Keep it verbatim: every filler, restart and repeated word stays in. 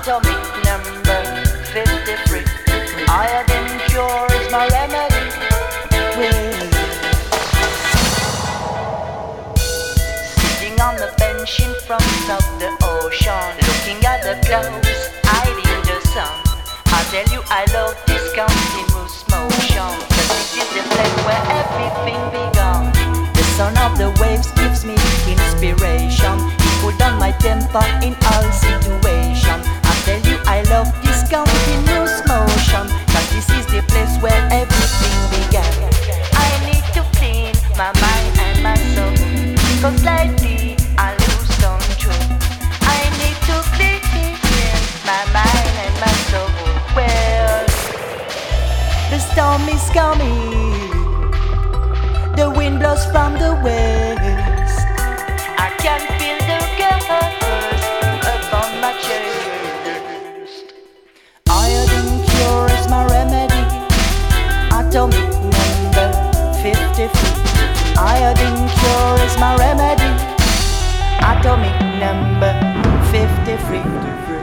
Atomic number fifty-three. Iodine cure is my remedy. Well, sitting on the bench in front of the ocean, looking at the clouds, hiding the sun. I tell you I love this continuous motion, 'cause this is the place where everything began. The sound of the waves gives me inspiration. It put down my temper in all situation. I tell you I love this continuous motion, 'cause this is the place where everything began. I need to clean my mind and my soul, 'cause lately I lose control. I need to clean my mind and my soul. Well, the storm is coming, the wind blows from the west. I can feel the gust upon my chest. Iodine cure is my remedy. Atomic number fifty-three. Iodine cure is my remedy. Atomic number fifty-three.